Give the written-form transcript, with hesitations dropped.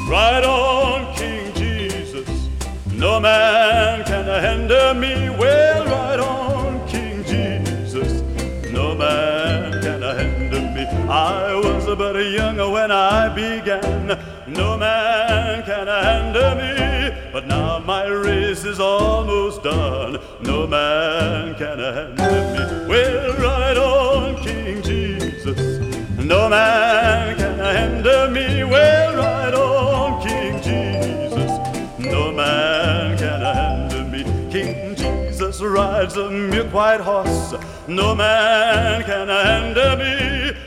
Right on, King Jesus, no man can hinder me. Well, right on, King Jesus, no man can hinder me. I was but a young when I began, no man can hinder me. But now my race is almost done, no man can hinder me. Well, right on, King Jesus, no man can hinder me. Well, right on, King Jesus, no man can hinder me. King Jesus rides a milk white horse, no man can hinder me.